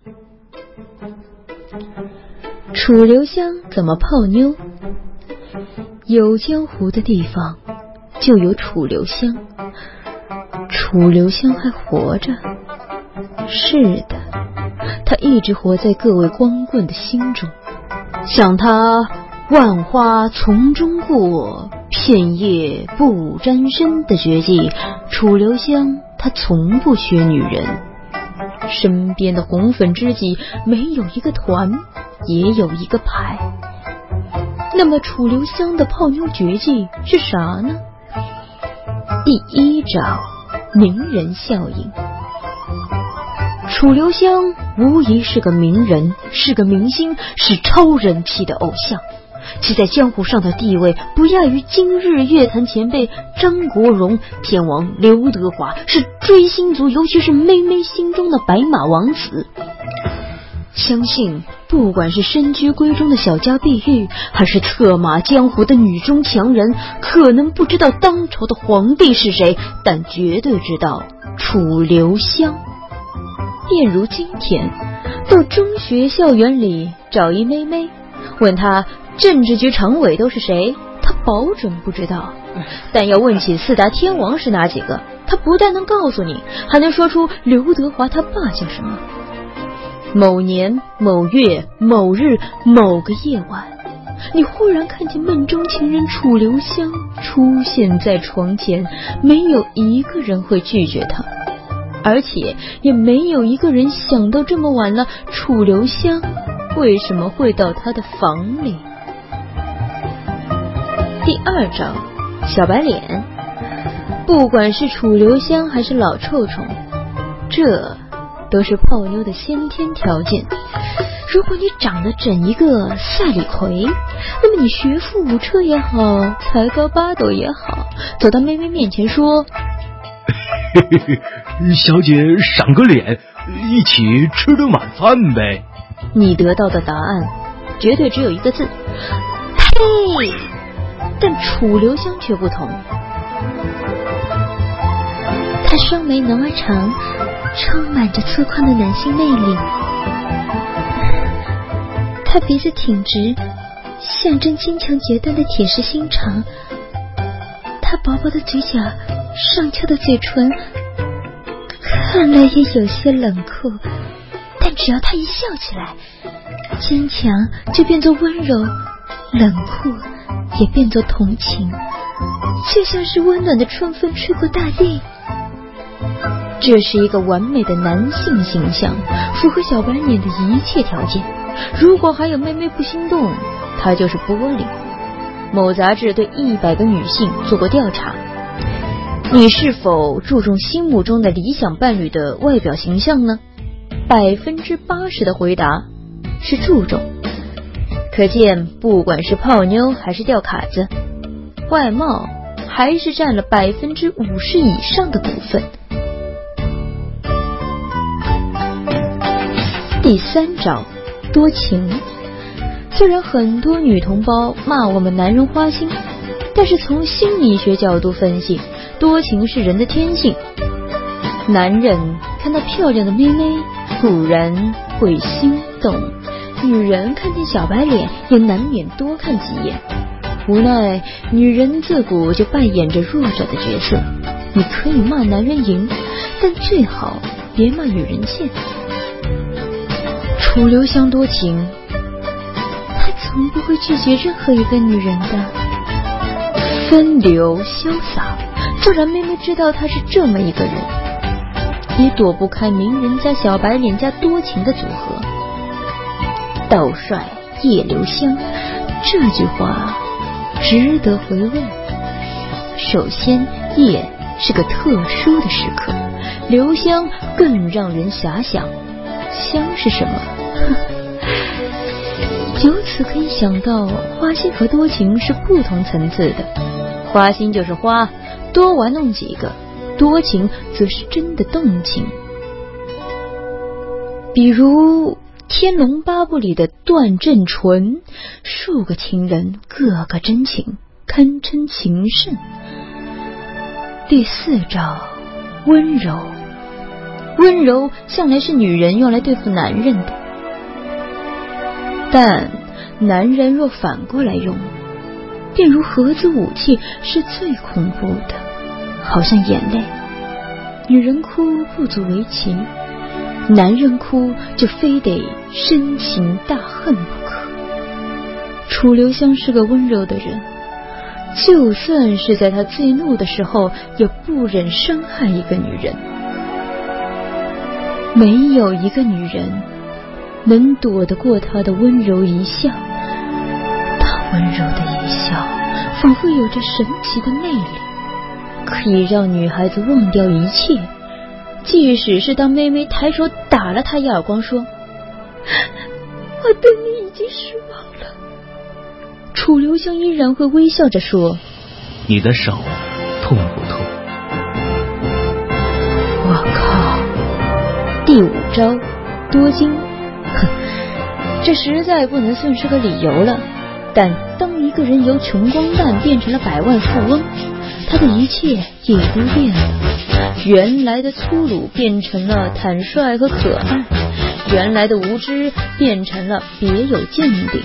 楚留香怎么泡妞？有江湖的地方就有楚留香。楚留香还活着？是的，他一直活在各位光棍的心中。像他万花丛中过，片叶不沾身的绝技，楚留香他从不缺女人。身边的红粉知己没有一个团，也有一个牌。那么楚留香的泡妞绝技是啥呢？第一招，名人效应。楚留香无疑是个名人，是个明星，是超人气的偶像，其在江湖上的地位不亚于今日乐坛前辈张国荣、天王刘德华，是追星族尤其是妹妹心中的白马王子。相信不管是深居闺中的小家碧玉，还是策马江湖的女中强人，可能不知道当朝的皇帝是谁，但绝对知道楚留香。便如今天到中学校园里找一妹妹，问她政治局常委都是谁，她保准不知道。但要问起四大天王是哪几个，她不但能告诉你，还能说出刘德华他爸叫什么。某年某月某日某个夜晚，你忽然看见梦中情人楚留香出现在床前，没有一个人会拒绝他，而且也没有一个人想到这么晚了，楚留香为什么会到他的房里。第二招，小白脸。不管是楚留香还是老臭虫，这都是泡妞的先天条件。如果你长得整一个赛里奎，那么你学富五车也好，才高八斗也好，走到妹妹面前说小姐赏个脸，一起吃顿晚饭呗。 你得到的答案绝对只有一个字：呸！但楚留香却不同，他双眉浓而长，充满着粗犷的男性魅力。他鼻子挺直，象征坚强决断的铁石心肠。他薄薄的嘴角，上翘的嘴唇，看来也有些冷酷，但只要他一笑起来，坚强就变作温柔，冷酷也变作同情，就像是温暖的春风吹过大地。这是一个完美的男性形象，符合小白脸的一切条件。如果还有妹妹不心动，他就是玻璃。某杂志对100个女性做过调查，你是否注重心目中的理想伴侣的外表形象呢？80%的回答是注重。可见不管是泡妞还是钓卡子，外貌还是占了50%以上的股份。第三招，多情。虽然很多女同胞骂我们男人花心，但是从心理学角度分析，多情是人的天性。男人看到漂亮的妹妹固然会心动，女人看见小白脸也难免多看几眼。无奈女人自古就扮演着弱者的角色，你可以骂男人赢，但最好别骂女人贱。楚留香多情，他从不会拒绝任何一个女人的，风流潇洒，就让妹妹知道他是这么一个人，也躲不开名人加小白脸加多情的组合。道帅夜留香，这句话值得回味。首先，夜是个特殊的时刻，留香更让人遐想。香是什么？由此可以想到，花心和多情是不同层次的。花心就是花，多玩弄几个；多情则是真的动情。比如《天龙八部》里的段正淳，数个情人，个个真情，堪称情圣。第四招，温柔。 温柔向来是女人用来对付男人的，但男人若反过来用，便如核子武器，是最恐怖的，好像眼泪。女人哭不足为奇，男人哭就非得深情大恨不可。楚留香是个温柔的人，就算是在他最怒的时候，也不忍伤害一个女人。没有一个女人能躲得过他的温柔一笑，他温柔的一笑仿佛有着神奇的魅力，可以让女孩子忘掉一切，即使是当妹妹抬手打了他一耳光说我对你已经失望了，楚留香依然会微笑着说你的手痛不痛？ 我靠，第5招多金，这实在不能算是个理由了。但当一个人由穷光蛋变成了百万富翁，他的一切也都变了。原来的粗鲁变成了坦率和可爱，原来的无知变成了别有见地。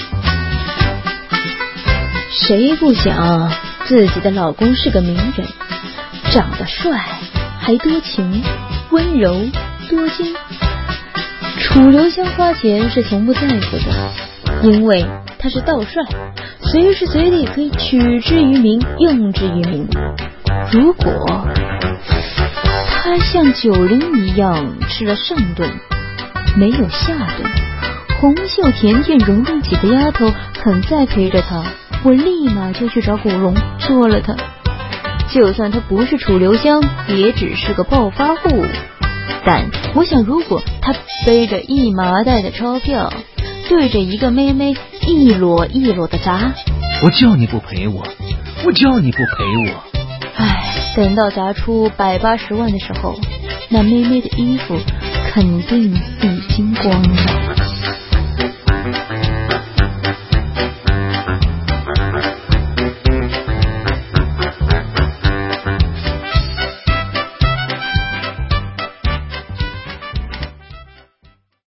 谁不想自己的老公是个名人，长得帅，还多情，温柔，多金？楚留香花钱是从不在乎的，因为他是道帅，随时随地可以取之于民，用之于民。如果他像九龄一样吃了上顿没有下顿，红袖甜甜融融几个丫头肯再陪着他，我立马就去找古龙做了他。就算他不是楚留香，也只是个暴发户，但我想如果他背着一麻袋的钞票，对着一个妹妹一箩一箩的砸， 我叫你不陪我，我叫你不陪我。 唉，等到砸出180万的时候，那妹妹的衣服肯定已经光了。